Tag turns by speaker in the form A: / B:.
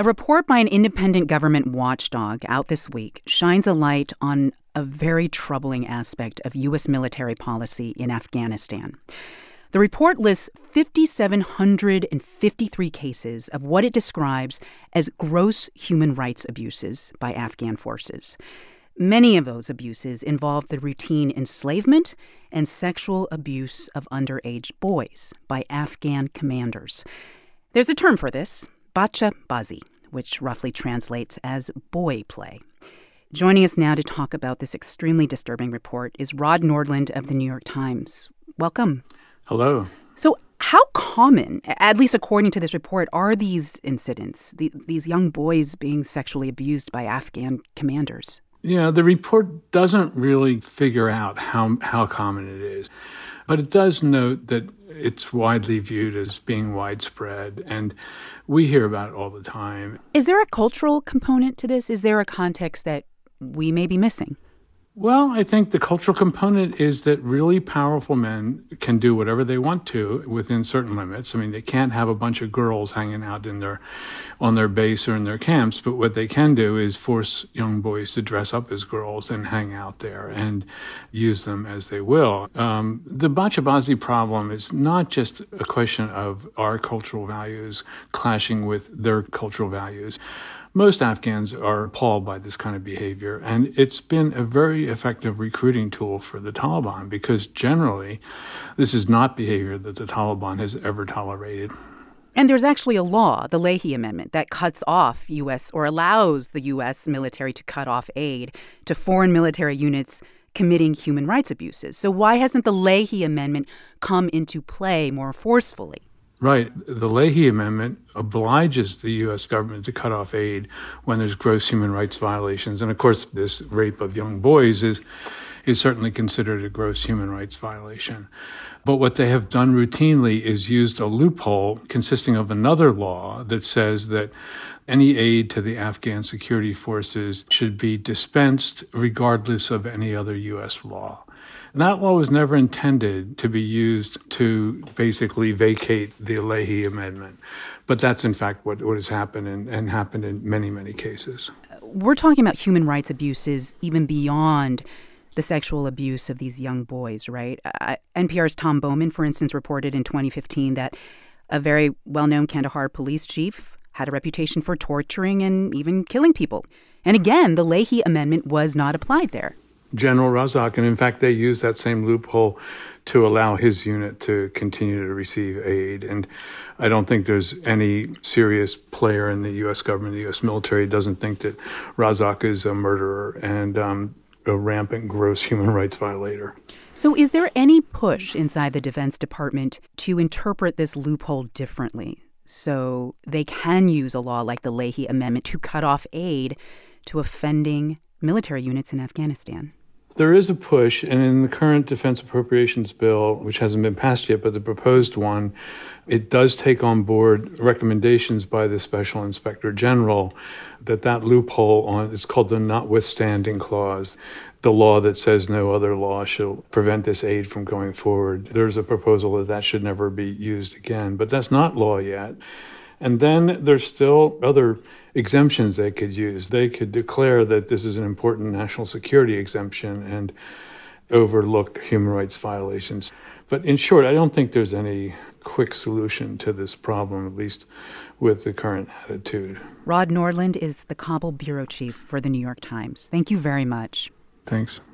A: A report by an independent government watchdog out this week shines a light on a very troubling aspect of U.S. military policy in Afghanistan. The report lists 5,753 cases of what it describes as gross human rights abuses by Afghan forces. Many of those abuses involve the routine enslavement and sexual abuse of underage boys by Afghan commanders. There's a term for this, bacha bazi, which roughly translates as boy play. Joining us now to talk about this extremely disturbing report is Rod Nordland of the New York Times. Welcome.
B: Hello.
A: So how common, at least according to this report, are these incidents, these young boys being sexually abused by Afghan commanders?
B: Yeah, the report doesn't really figure out how common it is, but it does note that it's widely viewed as being widespread, and we hear about it all the time.
A: Is there a cultural component to this? Is there a context that we may be missing?
B: Well, I think the cultural component is that really powerful men can do whatever they want to within certain limits. I mean, they can't have a bunch of girls hanging out on their base or in their camps, but what they can do is force young boys to dress up as girls and hang out there and use them as they will. The bacha-bazi problem is not just a question of our cultural values clashing with their cultural values. Most Afghans are appalled by this kind of behavior, and it's been a very effective recruiting tool for the Taliban because generally this is not behavior that the Taliban has ever tolerated.
A: And there's actually a law, the Leahy Amendment, that cuts off U.S. or allows the U.S. military to cut off aid to foreign military units committing human rights abuses. So why hasn't the Leahy Amendment come into play more forcefully?
B: Right. The Leahy Amendment obliges the U.S. government to cut off aid when there's gross human rights violations. And, of course, this rape of young boys is certainly considered a gross human rights violation. But what they have done routinely is used a loophole consisting of another law that says that any aid to the Afghan security forces should be dispensed regardless of any other U.S. law. That law was never intended to be used to basically vacate the Leahy Amendment. But that's, in fact, what has happened and happened in many, many cases.
A: We're talking about human rights abuses even beyond the sexual abuse of these young boys, right? NPR's Tom Bowman, for instance, reported in 2015 that a very well-known Kandahar police chief had a reputation for torturing and even killing people. And again, the Leahy Amendment was not applied there.
B: General Razak, and in fact, they used that same loophole to allow his unit to continue to receive aid. And I don't think there's any serious player in the U.S. government, the U.S. military, doesn't think that Razak is a murderer and a rampant, gross human rights violator.
A: So is there any push inside the Defense Department to interpret this loophole differently so they can use a law like the Leahy Amendment to cut off aid to offending military units in Afghanistan?
B: There is a push, and in the current defense appropriations bill, which hasn't been passed yet, but the proposed one, it does take on board recommendations by the Special Inspector General that loophole it's called the notwithstanding clause, the law that says no other law shall prevent this aid from going forward. There's a proposal that should never be used again, but that's not law yet. And then there's still other exemptions they could use. They could declare that this is an important national security exemption and overlook human rights violations. But in short, I don't think there's any quick solution to this problem, at least with the current attitude.
A: Rod Nordland is the Kabul bureau chief for the New York Times. Thank you very much.
B: Thanks.